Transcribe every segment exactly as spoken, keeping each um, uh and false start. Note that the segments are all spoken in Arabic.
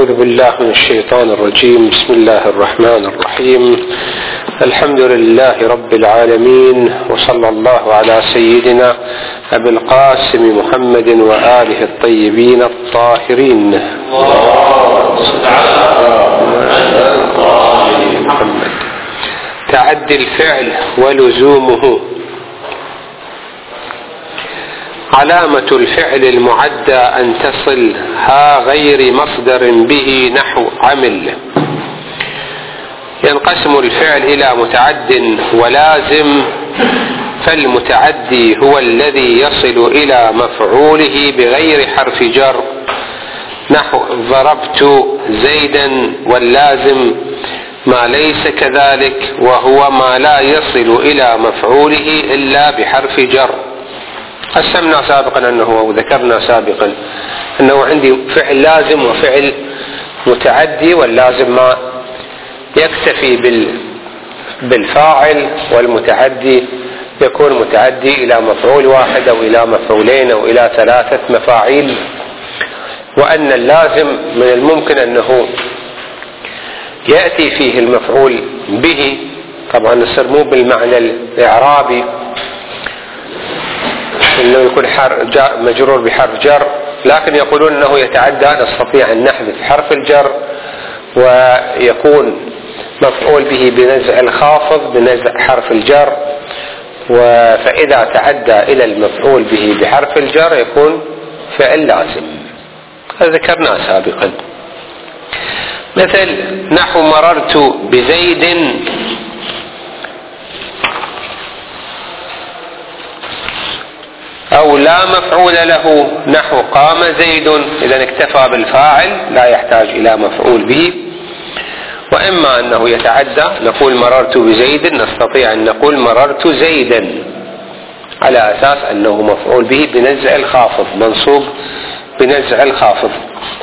أعوذ بالله من الشيطان الرجيم. بسم الله الرحمن الرحيم. الحمد لله رب العالمين، وصلى الله على سيدنا أبي القاسم محمد وآله الطيبين الطاهرين. تعدي الفعل ولزومه. علامة الفعل المعدى أن تصل ها غير مصدر به نحو عمل. ينقسم الفعل إلى متعد ولازم، فالمتعدي هو الذي يصل إلى مفعوله بغير حرف جر نحو ضربت زيدا، واللازم ما ليس كذلك وهو ما لا يصل إلى مفعوله إلا بحرف جر. قسمنا سابقا أنه أو ذكرنا سابقا أنه عندي فعل لازم وفعل متعدي، واللازم ما يكتفي بالفاعل، والمتعدي يكون متعدي إلى مفعول واحد أو إلى مفعولين أو إلى ثلاثة مفاعيل. وأن اللازم من الممكن أنه يأتي فيه المفعول به، طبعا يصير مو بالمعنى الإعرابي انه يكون مجرور بحرف جر، لكن يقولون انه يتعدى، نستطيع ان نحذف حرف الجر ويكون مفعول به بنزع الخافض بنزع حرف الجر، فإذا تعدى الى المفعول به بحرف الجر يكون فعل لازم. هذا ذكرناه سابقا. مثل نحو مررت بزيد، أو لا مفعول له نحو قام زيد، إذا اكتفى بالفاعل لا يحتاج إلى مفعول به. وإما أنه يتعدى، نقول مررت بزيد، نستطيع أن نقول مررت زيدا على أساس أنه مفعول به بنزع الخافض، منصوب بنزع الخافض.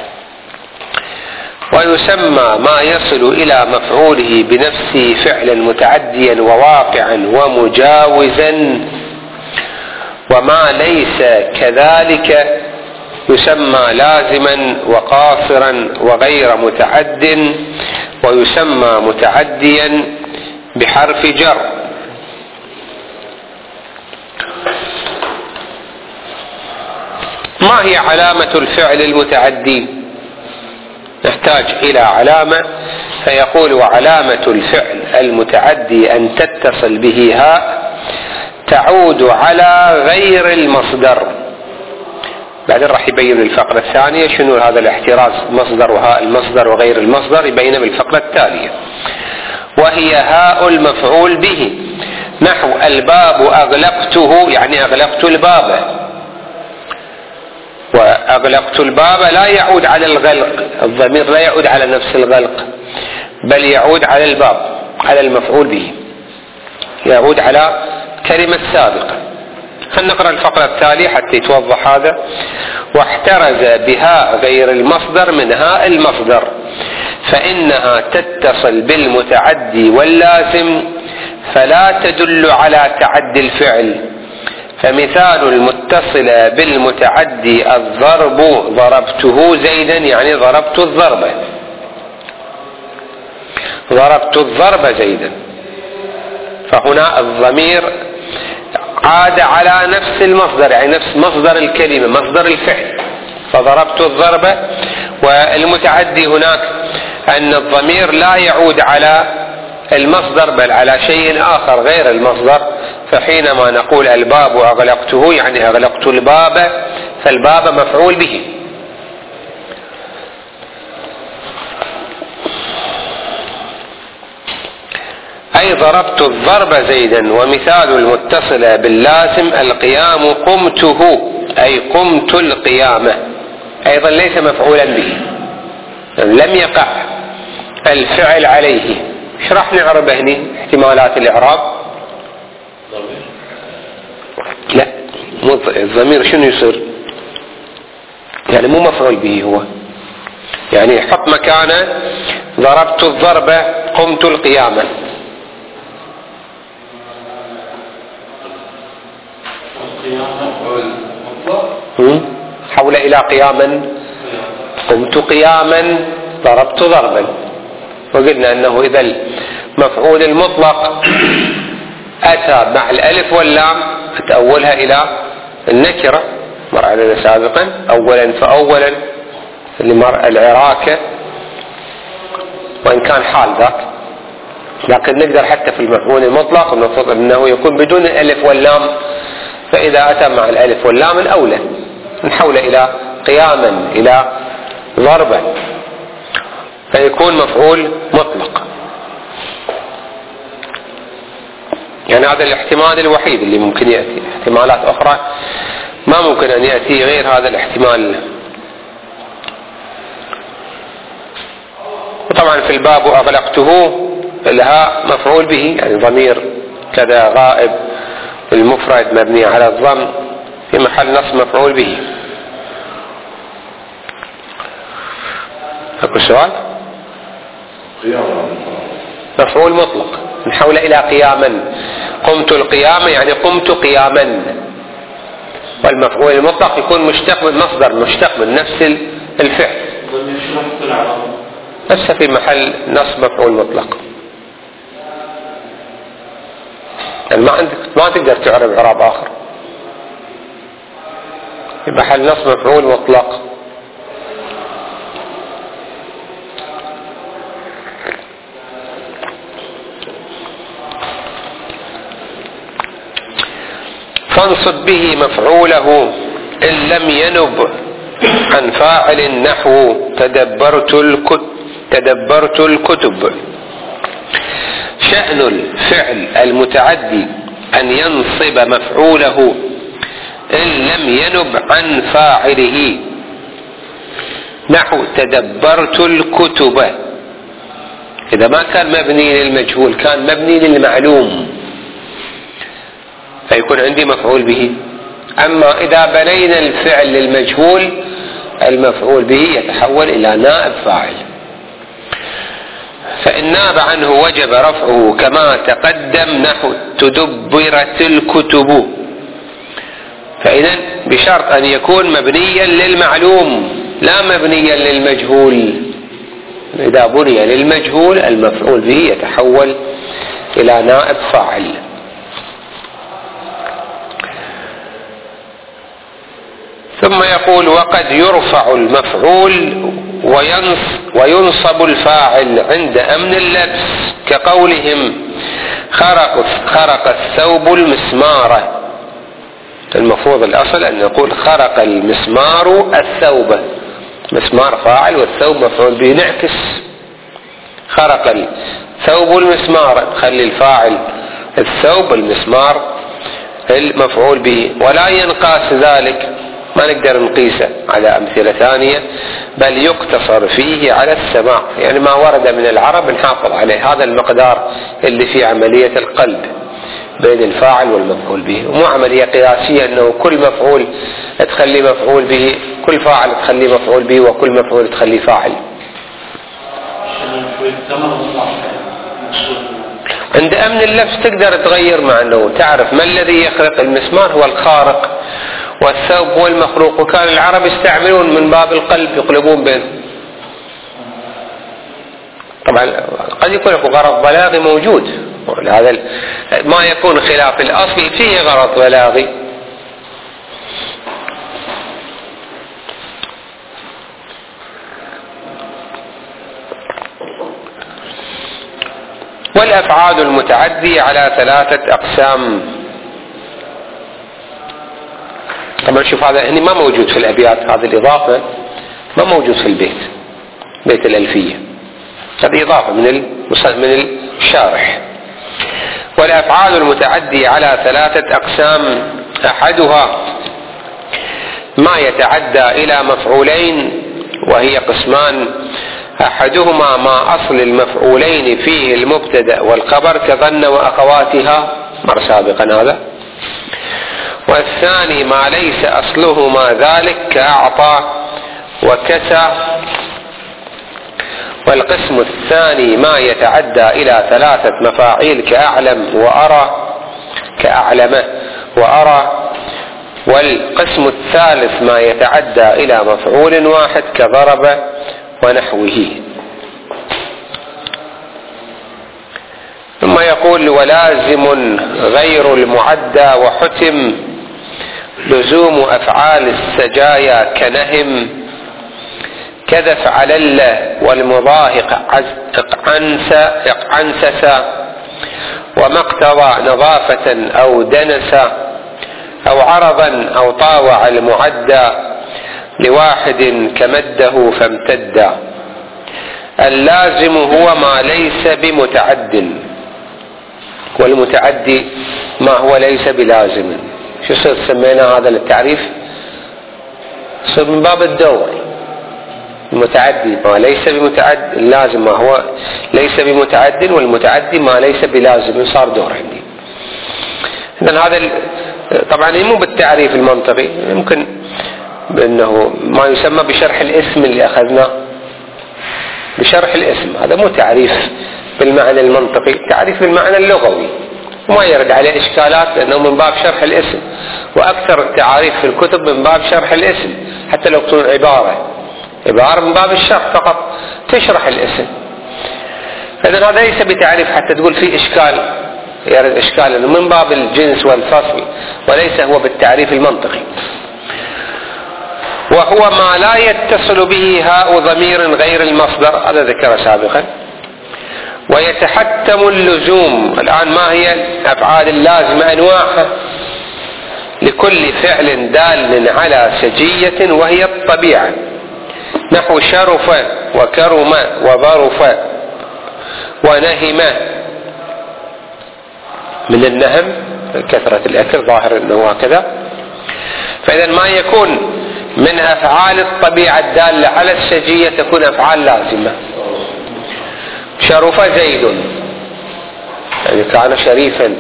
ويسمى ما يصل إلى مفعوله بنفسه فعلا متعديا وواقعا ومجاوزا، وما ليس كذلك يسمى لازما وقاصرا وغير متعد، ويسمى متعديا بحرف جر. ما هي علامة الفعل المتعدي؟ نحتاج إلى علامة، فيقول وعلامة الفعل المتعدي أن تتصل به هاء تعود على غير المصدر. بعدين راح يبين الفقرة الثانية شنو هذا الاحتراز، مصدر وهاء المصدر وغير المصدر، يبين بالفقرة التالية. وهي هاء المفعول به نحو الباب أغلقته، يعني أغلقت الباب، وأغلقت الباب لا يعود على الغلق، الضمير لا يعود على نفس الغلق بل يعود على الباب، على المفعول به، يعود على كلمة سابقة. خلينا نقرأ الفقرة التالية حتى يتوضح هذا. واحترز بها غير المصدر من هاء المصدر، فإنها تتصل بالمتعدي واللازم فلا تدل على تعدي الفعل. فمثال المتصل بالمتعدي الضرب، ضربته زيدا، يعني ضربت الضربة، ضربت الضرب زيدا، فهنا الضمير عاد على نفس المصدر، يعني نفس مصدر الكلمة، مصدر الفعل، فضربت الضربة. والمتعدي هناك أن الضمير لا يعود على المصدر بل على شيء آخر غير المصدر. فحينما نقول الباب أغلقته، يعني أغلقت الباب، فالباب مفعول به. أي ضربت الضرب زيدا. ومثال المتصل باللازم القيام قمته، أي قمت القيامة، أيضا ليس مفعولا به، لم يقع الفعل عليه. ايش راح نعرب هنا احتمالات الإعراب؟ لا، الضمير شنو يصير؟ يعني مو مفعول به هو، يعني حط مكانه ضربت الضربة قمت القيامة. حول إلى قياما، قمت قياما ضربت ضربا. وقلنا أنه إذا المفعول المطلق أتى مع الألف واللام تأولها إلى النكرة، مر علينا سابقا أولا فأولا لمرء العراكة، وإن كان حال ذاك، لكن نقدر حتى في المفعول المطلق المفروض أنه يكون بدون الألف واللام، فإذا أتى مع الألف واللام الأولى نحول إلى قياما إلى ضربا، فيكون مفعول مطلق. يعني هذا الاحتمال الوحيد اللي ممكن يأتي، احتمالات أخرى ما ممكن أن يأتي غير هذا الاحتمال. وطبعا في الباب أغلقته لها مفعول به، يعني ضمير كذا غائب المفرد مبني على الضم في محل نصب مفعول به. أكو سؤال؟ مفعول مطلق نحول إلى قياما، قمت القيامة يعني قمت قياما، والمفعول المطلق يكون مشتق من مصدر مشتق من نفس الفعل، نفسه في محل نصب مفعول مطلق. يعني ما عندك ما تقدر تعرب إعراب آخر، في محل نصب مفعول مطلق. فانصب به مفعوله إن لم ينب عن فاعل نحو تدبرت الكتب تدبرت الكتب. شأن الفعل المتعدي أن ينصب مفعوله إن لم ينب عن فاعله نحو تدبرت الكتب. إذا ما كان مبني للمجهول كان مبني للمعلوم فيكون عندي مفعول به. أما إذا بنينا الفعل للمجهول المفعول به يتحول إلى نائب فاعل، فإن ناب عنه وجب رفعه كما تقدم نحو تدبرت الكتب. فإذا بشرط أن يكون مبنيا للمعلوم لا مبنيا للمجهول. إذا بني للمجهول المفعول به يتحول إلى نائب فاعل. ثم يقول وقد يرفع المفعول وينصب الفاعل عند أمن اللبس كقولهم خرق, خرق الثوب المسمار. المفروض الأصل أن نقول خرق المسمار الثوب، مسمار فاعل والثوب مفعول به، نعكس خرق الثوب المسمار خلي الفاعل الثوب المسمار المفعول به. ولا ينقاس ذلك، ما نقدر نقيسه على أمثلة ثانية، بل يقتصر فيه على السماع، يعني ما ورد من العرب نحافظ عليه، هذا المقدار اللي في عملية القلب بين الفاعل والمفعول به، ومو عملية قياسية أنه كل مفعول تخلي مفعول به، كل فاعل تخلي مفعول به، وكل مفعول تخلي فاعل. عند أمن اللبس تقدر تغير مع أنه تعرف ما الذي يخرق المسمار هو الخارق والثوب هو المخروق، وكان العرب يستعملون من باب القلب يقلبون بينهم. طبعا قد يكون غرض بلاغي موجود، هذا ما يكون خلاف الأصل فيه غرض بلاغي. والأفعال المتعدية على ثلاثة أقسام. طبعا شوف هذا هنا ما موجود في الأبيات، هذه الإضافة ما موجود في البيت، بيت الألفية، هذه إضافة من من الشارح. والأفعال المتعدية على ثلاثة أقسام، أحدها ما يتعدى إلى مفعولين وهي قسمان، أحدهما ما أصل المفعولين فيه المبتدأ والخبر كظن وأخواتها، مر سابقا هذا. والثاني ما ليس أصلهما ذلك كأعطى وكسى. والقسم الثاني ما يتعدى إلى ثلاثة مفاعيل كأعلم وأرى كأعلم وأرى. والقسم الثالث ما يتعدى إلى مفعول واحد كضرب ونحوه. ثم يقول ولازم غير المعدى وحتم لزوم أفعال السجايا كنهم كذا فعلل والمضاهق عنسسا وما اقتضى نظافة أو دنسا أو عرضا أو طاوع المعدى لواحد كمده فامتدا. اللازم هو ما ليس بمتعد، والمتعدي ما هو ليس بلازم. شو صار سمينا هذا التعريف؟ صار من باب الدور. المتعدي ما ليس بمتعد، اللازم ما هو ليس بمتعد، والمتعدي ما ليس بلازم. صار دور عندي. إذن هذا طبعا مو بالتعريف المنطقي، يمكن بأنه ما يسمى بشرح الاسم اللي أخذناه، بشرح الاسم. هذا مو تعريف بالمعنى المنطقي، تعريف بالمعنى اللغوي، وما يرد عليه إشكالات لأنه من باب شرح الاسم. وأكثر التعاريف في الكتب من باب شرح الاسم، حتى لو تكون عبارة عبارة من باب الشرح فقط تشرح الاسم. إذن هذا ليس بتعريف حتى تقول فيه إشكال، يرد إشكال لأنه من باب الجنس والفصل، وليس هو بالتعريف المنطقي. وهو ما لا يتصل به هاء ضمير غير المصدر، هذا ذكر سابقا. ويتحتم اللزوم. الآن ما هي الأفعال اللازمة؟ أنواعها. لكل فعل دال على سجية وهي الطبيعة، نحو شرف وكرم وظرف ونهم. من النهم كثرة الأكل، ظاهر أنه هكذا. فإذا ما يكون من أفعال الطبيعة الدالة على السجية تكون أفعال لازمة. شرف زيد يعني كان شريفا.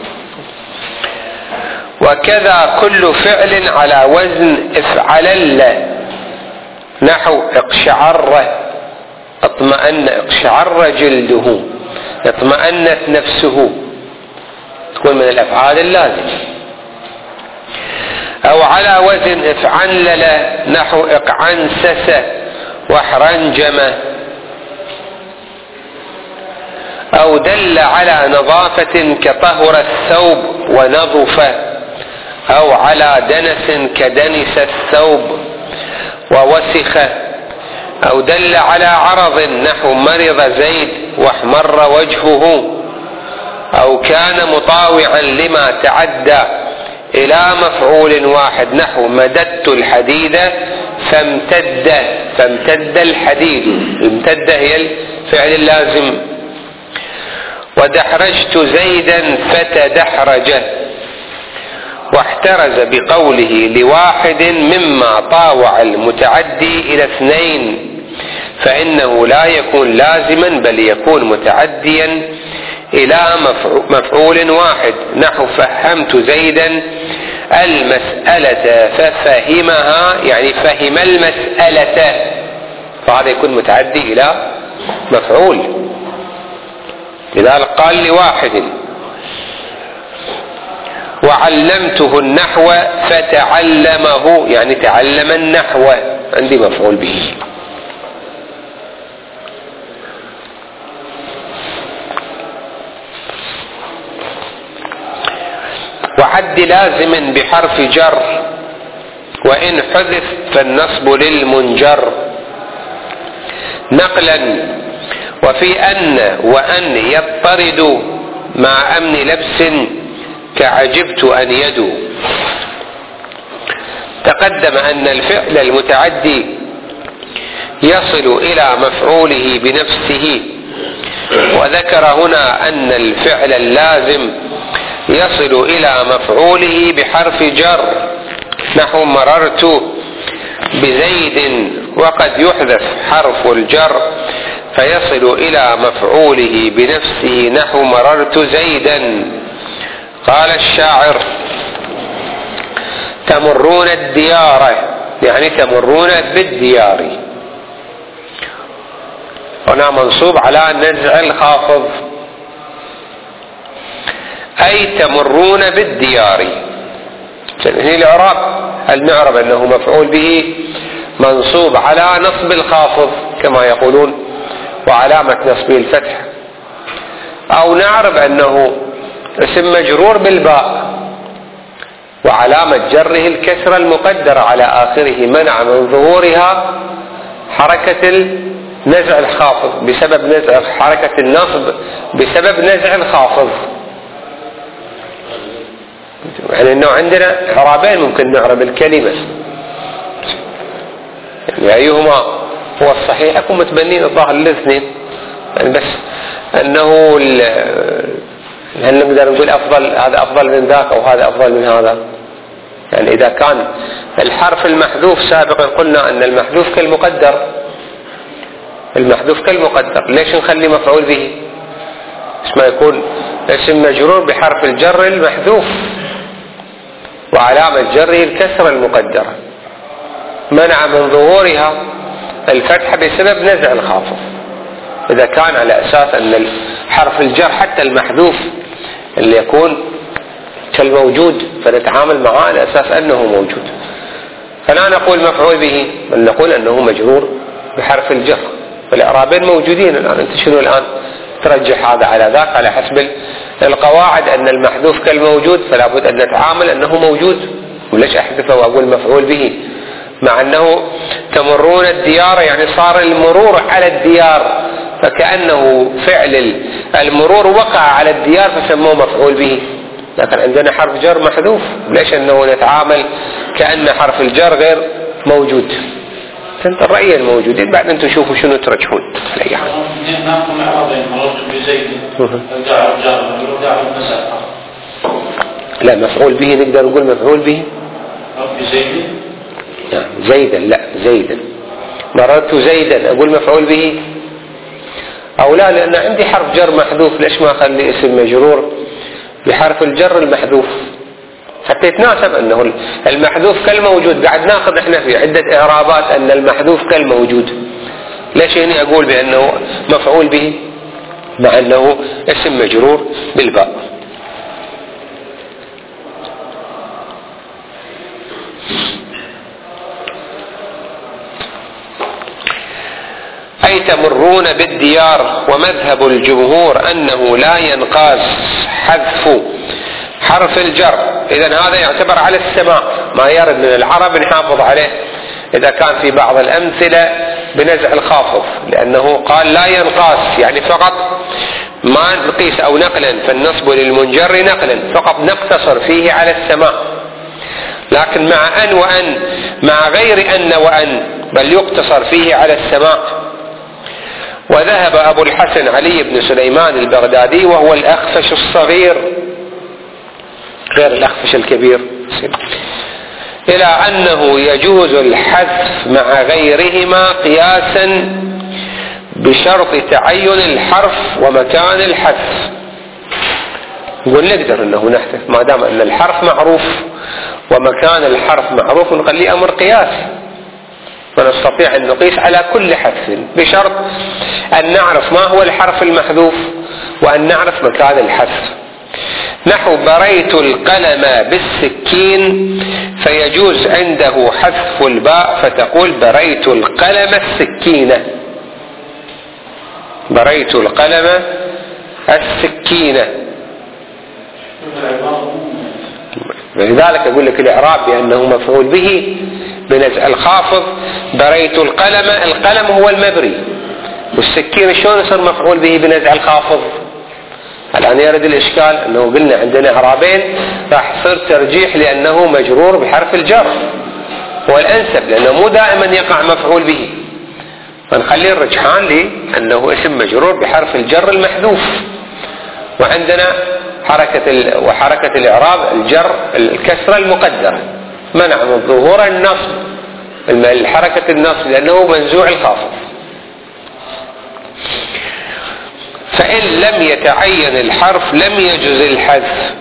وكذا كل فعل على وزن افعلل، نحو اقشعر اطمأن، اقشعر جلده، اطمأنت نفسه، تكون من الأفعال اللازمة. أو على وزن افعنلل، نحو اقعنسس واحرنجم. أو دل على نظافة كطهر الثوب ونظف، أو على دنس كدنس الثوب ووسخ. أو دل على عرض، نحو مرض زيد واحمر وجهه. أو كان مطاوعا لما تعدى إلى مفعول واحد، نحو مددت الحديد فامتد، فامتد الحديد. امتد هي الفعل اللازم. ودحرجت زيدا فتدحرج. واحترز بقوله لواحد مما طاوع المتعدي إلى اثنين، فإنه لا يكون لازما بل يكون متعديا إلى مفعول واحد، نحو فهمت زيدا المسألة ففهمها، يعني فهم المسألة، فهذا يكون متعدي إلى مفعول. لذلك قال لواحد. وعلمته النحو فتعلمه، يعني تعلم النحو، عندي مفعول به. وعد لازم بحرف جر، وإن حذف فالنصب للمنجر نقلا. وفي أن وأن يضطرد مع أمن لبس كعجبت أن يدو. تقدم أن الفعل المتعدي يصل إلى مفعوله بنفسه، وذكر هنا أن الفعل اللازم يصل إلى مفعوله بحرف جر، نحو مررت بزيد. وقد يحذف حرف الجر فيصل إلى مفعوله بنفسه، نحو مررت زيدا. قال الشاعر تمرون الديار، يعني تمرون بالديار. هنا منصوب على نزع الخافض، أي تمرون بالديار. هنا الإعراب، المعرب أنه مفعول به منصوب على نصب الخافض كما يقولون، وعلامة نصبه الفتح. أو نعرف أنه اسم مجرور بالباء وعلامة جره الكسرة المقدرة على آخره منع من ظهورها حركة نزع الخافض بسبب نزع حركة النصب بسبب نزع الخافض. يعني انه عندنا اعرابين ممكن نعرب الكلمة، يعني ايهما هو الصحيح؟ اكون متبنين الظاهر الاثنين، يعني بس انه هل نقدر نقول افضل هذا افضل من ذاك او هذا افضل من هذا؟ يعني اذا كان الحرف المحذوف سابقا قلنا ان المحذوف كالمقدر، المحذوف كالمقدر، ليش نخلي مفعول به؟ اسمه يكون اسم مجرور بحرف الجر المحذوف وعلامة جره الكسرة المقدرة منع من ظهورها الفتحة بسبب نزع الخافض. إذا كان على أساس أن حرف الجر حتى المحذوف اللي يكون كالموجود فنتعامل معه على أساس أنه موجود، فلا نقول مفعول به بل نقول أنه مجرور بحرف الجر. والإعرابين موجودين الآن، أنت شنو الآن ترجح هذا على ذاك على حسب القواعد أن المحذوف كالموجود فلا بد أن نتعامل أنه موجود، وليش أحذفه وأقول مفعول به مع أنه تمرون الديار يعني صار المرور على الديار فكأنه فعل المرور وقع على الديار فسموه مفعول به، لكن عندنا حرف جر محذوف، ليش أنه نتعامل كأن حرف الجر غير موجود؟ انت الرأي الموجودين بعد انتم شوفوا شنو ترجحون. ناخذ عرضين مررت بزيد ارجع الجار ارجع المسافه. لا مفعول به نقدر نقول مفعول به بزيد نعم زيدا، لا زيدا مررت زيدا اقول مفعول به او لا؟ لان عندي حرف جر محذوف، ليش ما اخلي اسم مجرور بحرف الجر المحذوف حتى يتناسب انه المحذوف كالموجود. قاعد ناخذ احنا في عدة اعرابات ان المحذوف كالموجود، ليش هنا اقول بانه مفعول به مع انه اسم مجرور بالباء؟ اي تمرون بالديار، ومذهب الجمهور انه لا ينقاس حذف حرف الجر، إذن هذا يعتبر على السماع، ما يرد من العرب نحافظ عليه إذا كان في بعض الأمثلة بنزع الخافض، لأنه قال لا ينقاس يعني فقط ما نقيس أو نقلا، فالنصب للمنجر نقلا فقط نقتصر فيه على السماع. لكن مع أن وأن مع غير أن وأن بل يقتصر فيه على السماع. وذهب أبو الحسن علي بن سليمان البغدادي وهو الأخفش الصغير غير الأخفش الكبير إلى أنه يجوز الحذف مع غيرهما قياسا بشرط تعين الحرف ومكان الحذف. نقول نقدر أنه نحذف ما دام أن الحرف معروف ومكان الحرف معروف، نخليه أمر قياسي ونستطيع أن نقيس على كل حذف بشرط أن نعرف ما هو الحرف المحذوف وأن نعرف مكان الحذف. نحو بريت القلم بالسكين فيجوز عنده حذف الباء فتقول بريت القلم السكينة، بريت القلم السكينة. لذلك أقول لك الإعراب بأنه مفعول به بنزع الخافض. بريت القلم، القلم هو المبري، والسكين شلون يصير مفعول به بنزع الخافض؟ الآن يرد الإشكال أنه قلنا عندنا إعرابين راح يصير ترجيح لأنه مجرور بحرف الجر هو الأنسب، لأنه مو دائما يقع مفعول به، فنخلي الرجحان لأنه اسم مجرور بحرف الجر المحذوف. وعندنا حركة وحركة الإعراب الجر الكسرة المقدرة منع من ظهور النصب الحركة النصب لأنه منزوع الخافض. فإن لم يتعين الحرف لم يجوز الحذف.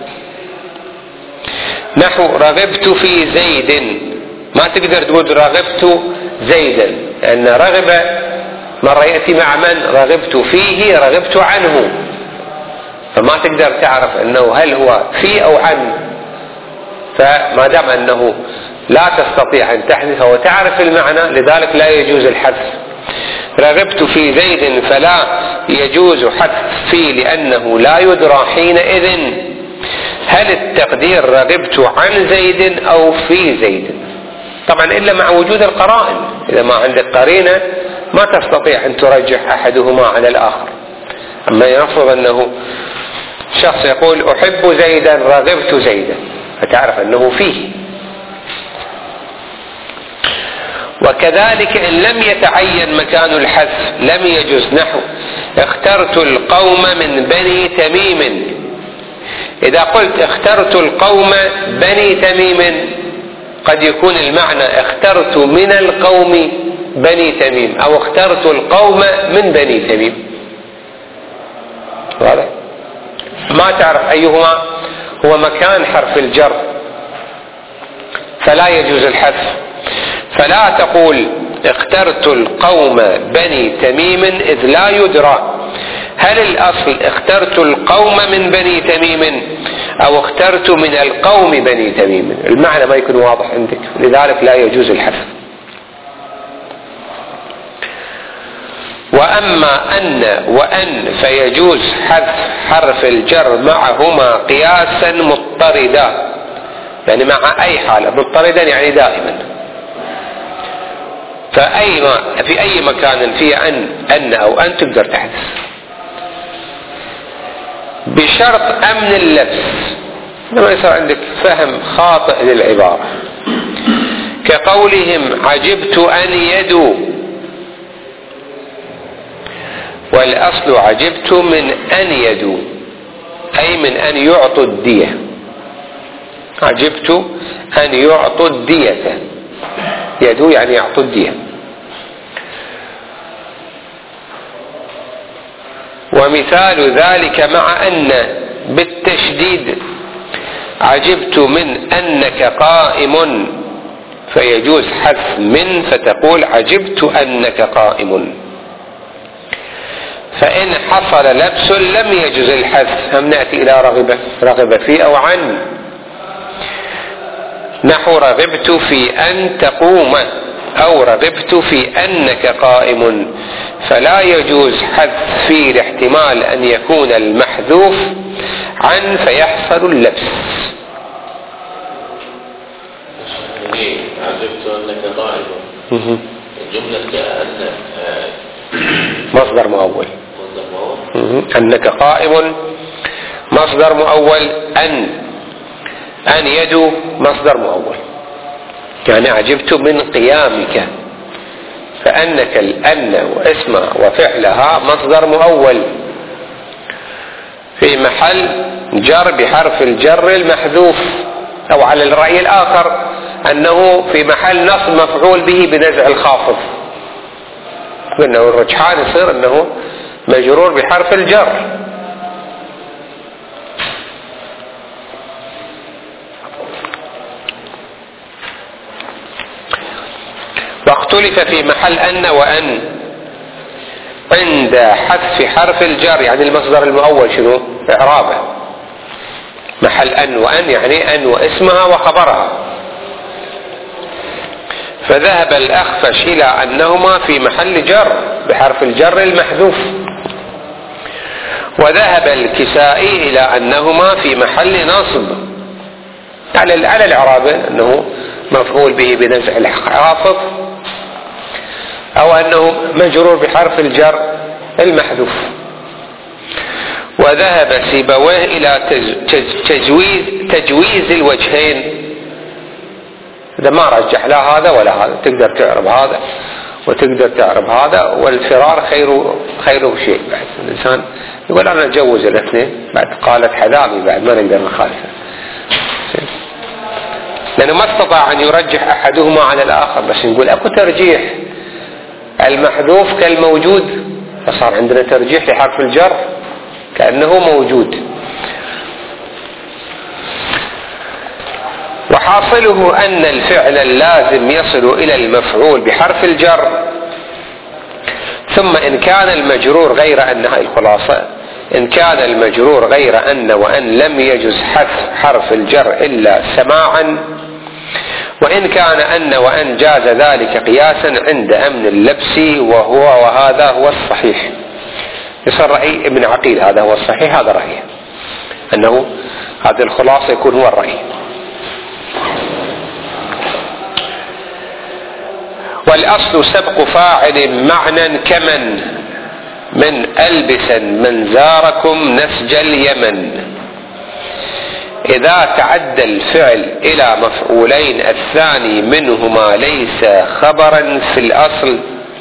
نحو رغبت في زيد، ما تقدر تقول رغبت زيدا، لأن رغب مرة يأتي مع من؟ رغبت فيه رغبت عنه، فما تقدر تعرف أنه هل هو في أو عن، فما دام أنه لا تستطيع أن تحذفه وتعرف المعنى لذلك لا يجوز الحذف. رغبت في زيد فلا يجوز حذف في لأنه لا يدرى حينئذ هل التقدير رغبت عن زيد أو في زيد، طبعا إلا مع وجود القرائن. إذا ما عندك قرينة ما تستطيع أن ترجح أحدهما على الآخر. أما يفرض أنه شخص يقول أحب زيدا رغبت زيدا، فتعرف أنه فيه. وكذلك إن لم يتعين مكان الحذف لم يجوز، نحو اخترت القوم من بني تميم. إذا قلت اخترت القوم بني تميم قد يكون المعنى اخترت من القوم بني تميم أو اخترت القوم من بني تميم، واضح؟ ما تعرف أيهما هو مكان حرف الجر، فلا يجوز الحذف. فلا تقول اخترت القوم بني تميم إذ لا يدرى هل الأصل اخترت القوم من بني تميم أو اخترت من القوم بني تميم، المعنى ما يكون واضح عندك، لذلك لا يجوز الحذف. وأما أن وأن فيجوز حذف حرف الجر معهما قياسا مضطردا، يعني مع أي حالة، مضطردا يعني دائما، فأي ما في أي مكان فيه أن أن أو أن تقدر تحذف بشرط أمن اللبس، لما يصير عندك فهم خاطئ للعبارة، كقولهم عجبت أن يدوا، والأصل عجبت من أن يدوا أي من أن يعطوا الدية، عجبت أن يعطوا الدية، يدوا يعني يعطوا الدية. ومثال ذلك مع أن بالتشديد عجبت من أنك قائم، فيجوز حذف من فتقول عجبت أنك قائم. فإن حصل لبس لم يجوز الحذف، هم نأتي إلى رغبة رغبة في أو عن، نحو رغبت في أن تقوم أو رغبت في أنك قائم، فلا يجوز حذف في لاحتمال أن يكون المحذوف عن فيحصل اللبس. عجبت أنك قائم، الجملة كأنك مصدر مؤول، أنك قائم مصدر مؤول، أن أن يدو مصدر مؤول، يعني عجبت من قيامك، فأنك الأن واسمها وفعلها مصدر مؤول في محل جر بحرف الجر المحذوف، أو على الرأي الآخر أنه في محل نصب مفعول به بنزع الخافض، لأنه الرجحان يصير أنه مجرور بحرف الجر. واختلف في محل أن وأن عند حذف حرف الجر، يعني المصدر المؤول شنو إعرابه، محل أن وأن يعني أن واسمها وخبرها، فذهب الأخفش إلى أنهما في محل جر بحرف الجر المحذوف، وذهب الكسائي إلى أنهما في محل نصب على على الإعراب، أنه مفعول به بنزع الخافض أو أنه مجرور بحرف الجر المحذوف. وذهب سيبويه إلى تجويز تجويز الوجهين، إذا ما رجح لا هذا ولا هذا، تقدر تعرب هذا وتقدر تعرب هذا، والفرار خير خيره شيء. بعد الإنسان يقول أنا أجوز الاثنين، بعد قالت حذامي بعد ما نقدر نخالفه، لأنه ما استطاع أن يرجح أحدهما على الآخر، بس نقول أكو ترجيح المحذوف كالموجود، فصار عندنا ترجيح لحرف الجر كأنه موجود. وحاصله أن الفعل اللازم يصل إلى المفعول بحرف الجر، ثم إن كان المجرور غير أن، هاي الخلاصة، إن كان المجرور غير أن وأن لم يجز حذف حرف الجر إلا سماعا، وإن كان أن وأن جاز ذلك قياسا عند أمن اللبس وهو وهذا هو الصحيح. يصير رأي ابن عقيل هذا هو الصحيح، هذا رأيه أنه هذه الخلاصة يكون هو الرأي. والأصل سبق فاعل معنى كمن من ألبسا من زاركم نسج اليمن. إذا تعدى الفعل إلى مفعولين الثاني منهما ليس خبرا في الأصل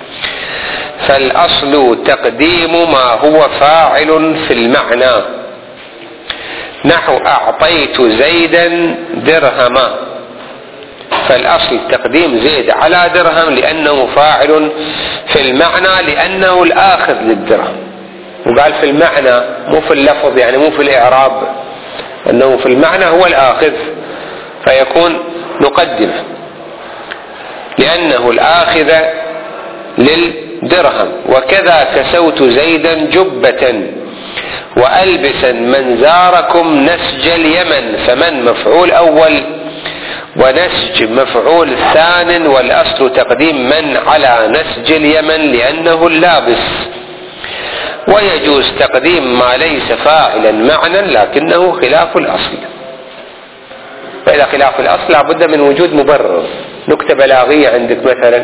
فالأصل تقديم ما هو فاعل في المعنى، نحو أعطيت زيدا درهما، فالأصل تقديم زيد على درهم لأنه فاعل في المعنى لأنه الآخذ للدرهم. وقال في المعنى مو في اللفظ، يعني مو في الإعراب، أنه في المعنى هو الآخذ فيكون نقدمه لأنه الآخذ للدرهم. وكذا كسوت زيدا جبة وألبسا من زاركم نسج اليمن، فمن مفعول أول ونسج مفعول ثان، والأصل تقديم من على نسج اليمن لأنه اللابس. ويجوز تقديم ما ليس فاعلا معنى لكنه خلاف الأصل. فإذا خلاف الأصل لابد من وجود مبرر. نكتة بلاغية عندك مثلا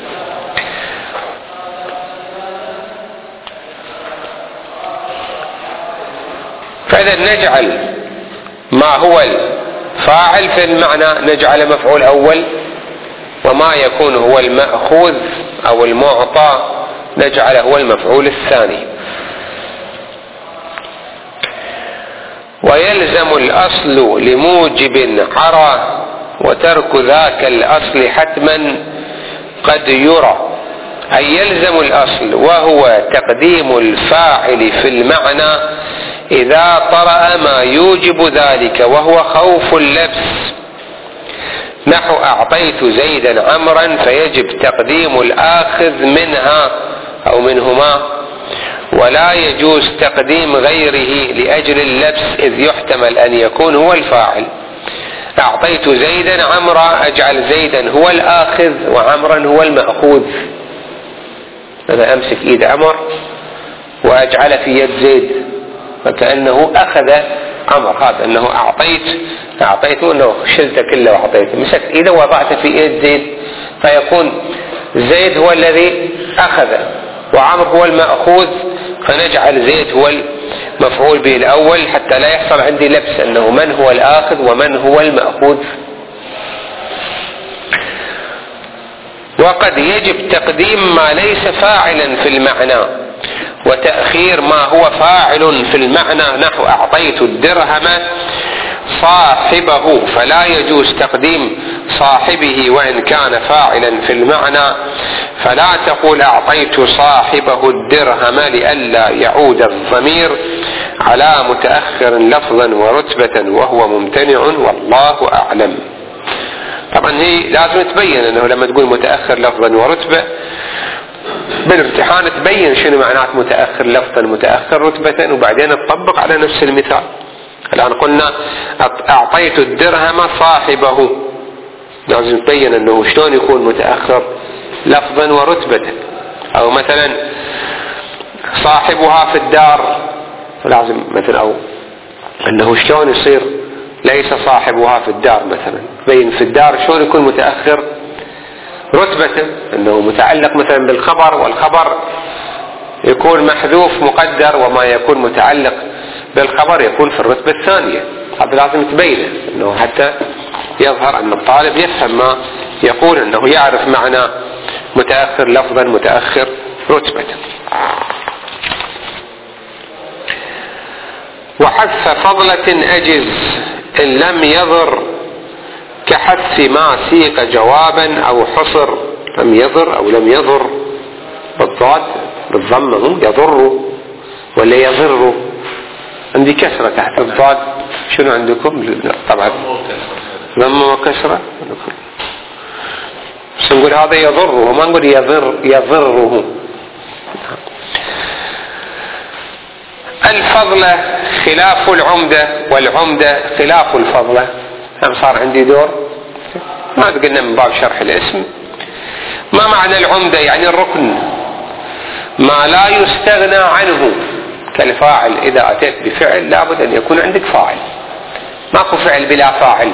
فإذا نجعل ما هو الفاعل في المعنى نجعل مفعول أول، وما يكون هو المأخوذ أو المعطى نجعله هو المفعول الثاني. ويلزم الأصل لموجب عرى وترك ذاك الأصل حتما قد يرى. أي يلزم الأصل وهو تقديم الفاعل في المعنى إذا طرأ ما يوجب ذلك وهو خوف اللبس، نحو أعطيت زيدا عمرا، فيجب تقديم الآخذ منها أو منهما، ولا يجوز تقديم غيره لأجل اللبس إذ يحتمل أن يكون هو الفاعل. أعطيت زيدا عمرا أجعل زيدا هو الآخذ وعمرا هو المأخوذ. أنا أمسك إيد عمر وأجعل في يد زيد فكأنه أخذ عمر، هذا أنه أعطيت أعطيته أنه شلت كله وأعطيته. مسكت إيده وضعت في يد زيد فيكون زيد هو الذي أخذ وعمر هو المأخوذ، فنجعل زيد هو المفعول به الأول حتى لا يحصل عندي لبس أنه من هو الآخذ ومن هو المأخوذ. وقد يجب تقديم ما ليس فاعلا في المعنى وتأخير ما هو فاعل في المعنى، نحو أعطيت الدرهم صاحبه، فلا يجوز تقديم صاحبه وإن كان فاعلا في المعنى، فلا تقول أعطيت صاحبه الدرهم لئلا يعود الضمير على متأخر لفظا ورتبة وهو ممتنع والله أعلم. طبعا هي لازم تبين أنه لما تقول متأخر لفظا ورتبة بالامتحان تبين شنو معنات متأخر لفظا متأخر رتبة، وبعدين تطبق على نفس المثال. الآن قلنا أعطيت الدرهم صاحبه، لازم تبين أنه شلون يكون متأخر لفظا ورتبة. أو مثلا صاحبها في الدار، لازم مثلا أو أنه شلون يصير ليس صاحبها في الدار، مثلا بين في الدار شلون يكون متأخر رتبة، أنه متعلق مثلا بالخبر، والخبر يكون محذوف مقدر، وما يكون متعلق بالخبر يكون في الرتبة الثانية. هذا لازم تبينه أنه حتى يظهر أن الطالب يفهم ما يقول، أنه يعرف معنى متأخر لفظا متأخر رتبة. وحذف فضلة أجز إن لم يضر، كحذف ما سيق جوابا أو حصر. لم يضر أو لم يضر بالضاد بالضمه يضر ولا يضر. عندي كسرة تحت الضاد، شنو عندكم؟ طبعا ضمه وكسرة، بس نقول هذا يضره ما نقول يضر يضره. الفضلة خلاف العمدة والعمدة خلاف الفضلة. هم صار عندي دور ما قلنا من باب شرح الاسم. ما معنى العمدة؟ يعني الركن، ما لا يستغنى عنه كالفاعل. إذا أتيت بفعل لابد أن يكون عندك فاعل، ماكو فعل بلا فاعل.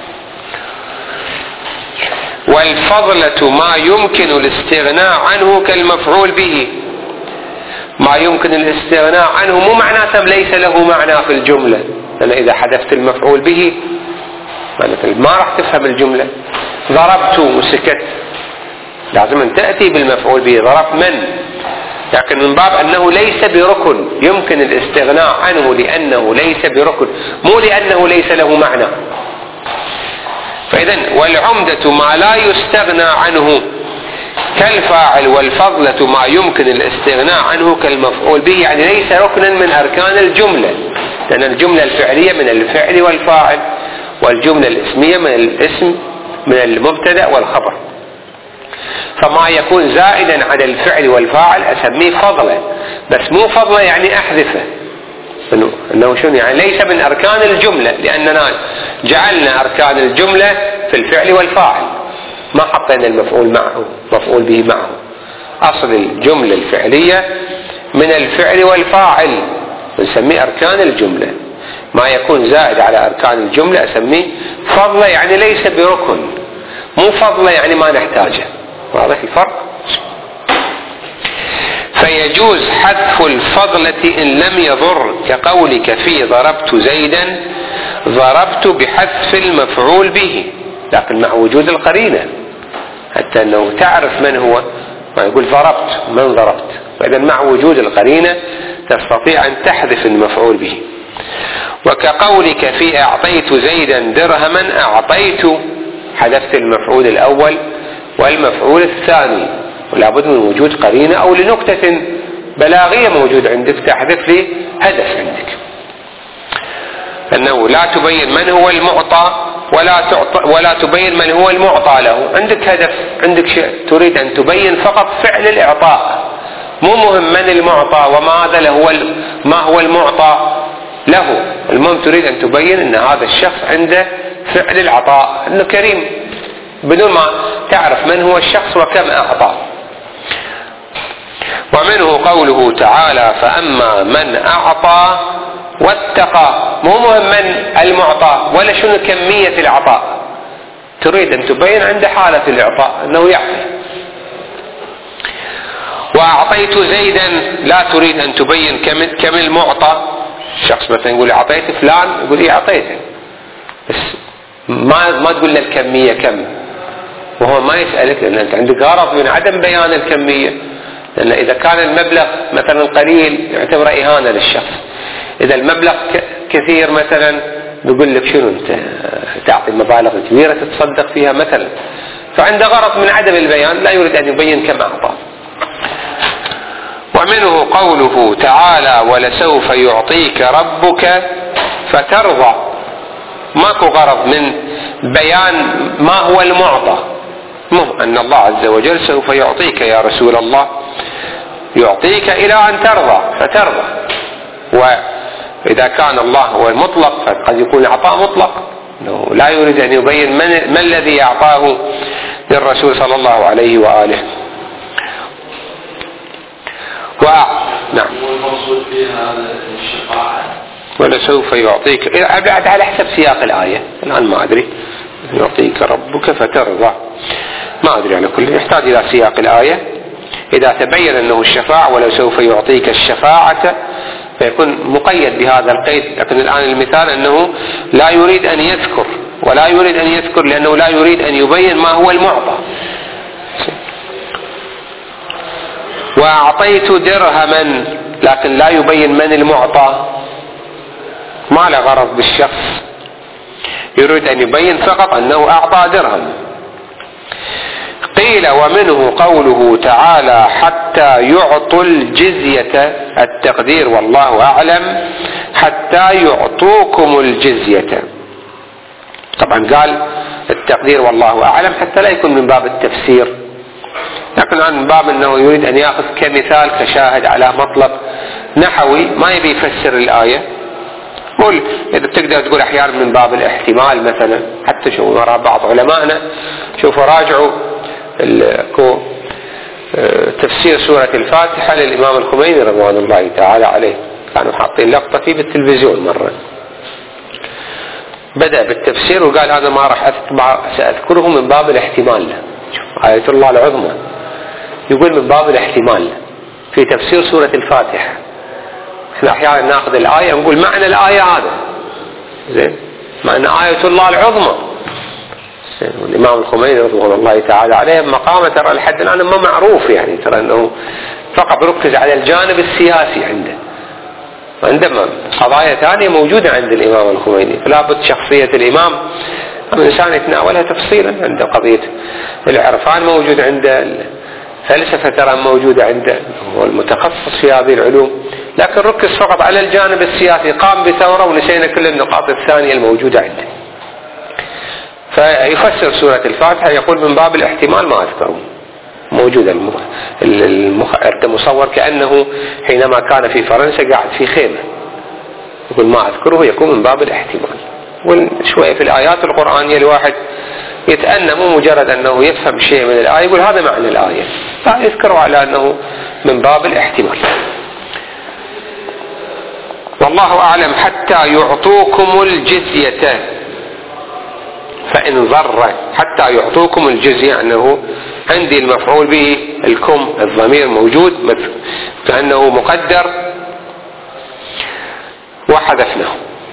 والفضلة ما يمكن الاستغناء عنه كالمفعول به. ما يمكن الاستغناء عنه مو معناته ليس له معنى في الجملة، لأن إذا حذفت المفعول به ما راح تفهم الجملة. ضربت وسكت، لازم أن تأتي بالمفعول به. ضربت من؟ لكن من باب أنه ليس بركن يمكن الاستغناء عنه لأنه ليس بركن، مو لأنه ليس له معنى. فإذن والعمدة ما لا يستغنى عنه كالفاعل، والفضلة ما يمكن الاستغناء عنه كالمفعول به. يعني ليس ركنا من أركان الجملة، لأن الجملة الفعلية من الفعل والفاعل، والجملة الاسمية من الاسم من المبتدأ والخبر. فما يكون زائدا على الفعل والفاعل أسميه فضلا، بس مو فضلا يعني أحذفه. إنه, إنه شنو يعني؟ ليس من أركان الجملة، لأننا جعلنا أركان الجملة في الفعل والفاعل، ما حطينا المفعول معه مفعول به معه. أصل الجملة الفعلية من الفعل والفاعل، نسميه أركان الجملة. ما يكون زائد على أركان الجملة أسميه فضلا، يعني ليس بركن، مو فضلا يعني ما نحتاجه. واضح الفرق؟ فيجوز حذف الفضلة إن لم يضر، كقولك في ضربت زيدا، ضربت بحذف المفعول به، لكن مع وجود القرينة، حتى أنه تعرف من هو. ما يقول ضربت، من ضربت؟ فإذا مع وجود القرينة تستطيع أن تحذف المفعول به. وكقولك في أعطيت زيدا درهما، أعطيت حذفت المفعول الأول والمفعول الثاني، ولا بد من وجود قرينة أو لنكتة بلاغية موجود عندك تحذف لي هدف عندك، أنه لا تبين من هو المعطى ولا تعطى ولا تبين من هو المعطى له. عندك هدف، عندك شيء تريد أن تبين فقط فعل الإعطاء، مو مهم من المعطى وماذا له ما هو المعطى له. المهم تريد أن تبين أن هذا الشخص عنده فعل العطاء، أنه كريم، بدون ما تعرف من هو الشخص وكم أعطى. ومنه قوله تعالى فأما من أعطى واتقى. مو مهم من المعطى ولا شنو كمية العطاء، تريد أن تبين عند حالة الإعطاء أنه يعطي. وأعطيت زيدا، لا تريد أن تبين كم المعطى. الشخص مثلا يقول أعطيت فلان، يقول إيه أعطيته، بس ما ما تقول له الكمية كم، وهو ما يسألك، لأن أنت عندك غرض من عدم بيان الكمية. لأن إذا كان المبلغ مثلا قليل يعتبر إهانة للشخص، إذا المبلغ كثير مثلا بيقول لك شنو أنت تعطي مبالغ كبيرة تتصدق فيها مثلا، فعنده غرض من عدم البيان، لا يريد أن يبين كم أعطى. ومنه قوله تعالى ولسوف يعطيك ربك فترضى. ماكو غرض من بيان ما هو المعطى، مو أن الله عز وجل سوف يعطيك يا رسول الله، يعطيك إلى أن ترضى فترضى. وإذا كان الله هو المطلق فقد يكون عطاء مطلق، لا يريد أن يبين من, من الذي أعطاه للرسول صلى الله عليه وآله. و... نعم. والمقصود بها الشفاعة ولسوف يعطيك، أبعد على حسب سياق الآية الآن ما أدري. يعطيك ربك فترضى، ما أدري على كل، يحتاج إلى سياق الآية. إذا تبين أنه الشفاعة ولو سوف يعطيك الشفاعة فيكون مقيد بهذا القيد، لكن الآن المثال أنه لا يريد أن يذكر، ولا يريد أن يذكر لأنه لا يريد أن يبين ما هو المعطى. وأعطيت درهما، لكن لا يبين من المعطى، ما له غرض بالشخص، يريد أن يبين فقط أنه أعطى درهم. قيل ومنه قوله تعالى حتى يعطوا الجزية، التقدير والله أعلم حتى يعطوكم الجزية. طبعا قال التقدير والله أعلم حتى لا يكون من باب التفسير، لكن عن باب أنه يريد أن يأخذ كمثال كشاهد على مطلب نحوي، ما يبي يفسر الآية، قول إذا تقدر تقول أحيانا من باب الاحتمال مثلا. حتى شوفوا وراء بعض علمائنا شوفوا راجعوا تفسير سورة الفاتحة للإمام الخميني رضوان الله تعالى عليه، كانوا حاطين لقطة فيه بالتلفزيون مرة، بدأ بالتفسير وقال هذا ما راح أتبع سأذكره من باب الاحتمال. آية الله العظمى يقول من باب الاحتمال في تفسير سورة الفاتحة. احنا احيانا ناخذ الآية نقول معنى الآية هذا زين، معنى آية الله العظمى. والإمام الخميني رضوان الله تعالى عليه مقامه ترى لحد الآن ما معروف، يعني ترى أنه فقط ركز على الجانب السياسي عنده، عندما قضايا ثانية موجودة عند الإمام الخميني. فلا بد شخصية الإمام الإنسان يتناولها تفصيلا. عنده قضية العرفان موجود عنده، الفلسفة ترى موجودة عنده، هو المتخصص في هذه العلوم، لكن ركز فقط على الجانب السياسي، قام بثورة ونسينا كل النقاط الثانية الموجودة عنده. فيفسر سورة الفاتحة يقول من باب الاحتمال ما أذكره، موجود المخ... المخ... المصور كأنه حينما كان في فرنسا قاعد في خيمة، يقول ما أذكره يكون من باب الاحتمال. وشوية في الآيات القرآنية الواحد يتأنم مجرد أنه يفهم شيء من الآية يقول هذا معنى الآية، لا يذكره على أنه من باب الاحتمال. والله أعلم. حتى يعطوكم الجزية فإن ضر، حتى يعطوكم الجزية أنه عندي المفعول به الكم الضمير موجود كأنه مقدر وحذفناه.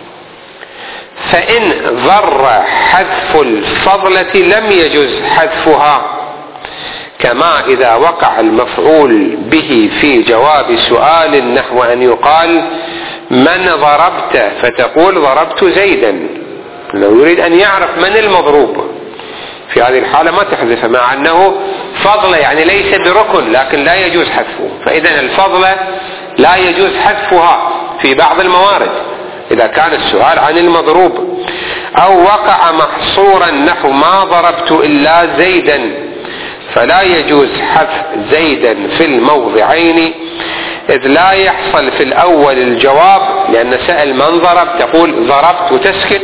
فإن ضر حذف الفضلة لم يجز حذفها، كما إذا وقع المفعول به في جواب سؤال نحو أن يقال من ضربت فتقول ضربت زيدا، لو يريد أن يعرف من المضروب في هذه الحالة ما تحذفه، مع أنه فضلة يعني ليس بركن لكن لا يجوز حذفه. فإذا الفضلة لا يجوز حذفها في بعض الموارد إذا كان السؤال عن المضروب. أو وقع محصورا نحو ما ضربت إلا زيدا، فلا يجوز حذف زيدا في الموضعين، إذ لا يحصل في الأول الجواب لأن سأل من ضرب تقول ضربت وتسكت،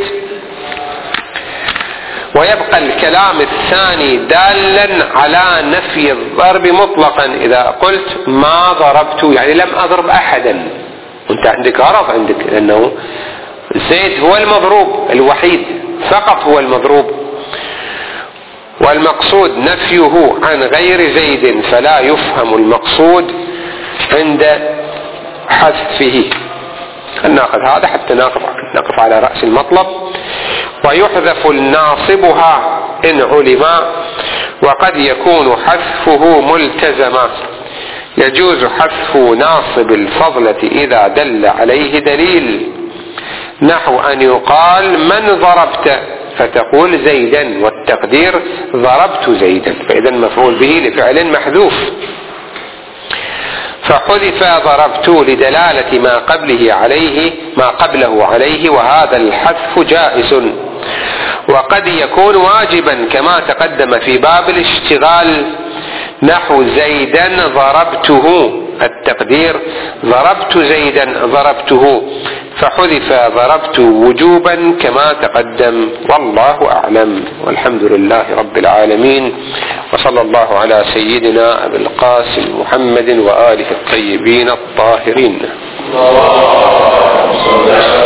ويبقى الكلام الثاني دالا على نفي الضرب مطلقا. إذا قلت ما ضربت يعني لم أضرب أحدا، وانت عندك غرض عندك لأنه زيد هو المضروب الوحيد فقط هو المضروب، والمقصود نفيه عن غير زيد فلا يفهم المقصود عند حذفه. ناخذ هذا حتى نقف على رأس المطلب. ويحذف الناصبها إن علما، وقد يكون حذفه ملتزما. يجوز حذف ناصب الفضلة إذا دل عليه دليل، نحو أن يقال من ضربت فتقول زيدا والتقدير ضربت زيدا، فإذا مفعول به لفعل محذوف. فحذف ضربت لدلالة ما قبله عليه ما قبله عليه، وهذا الحذف جائز. وقد يكون واجبا كما تقدم في باب الاشتغال، نحو زيدا ضربته التقدير ضربت زيدا ضربته، فحذف ضربت وجوبا كما تقدم. والله أعلم، والحمد لله رب العالمين، وصلى الله على سيدنا أبي القاسم محمد وآله الطيبين الطاهرين.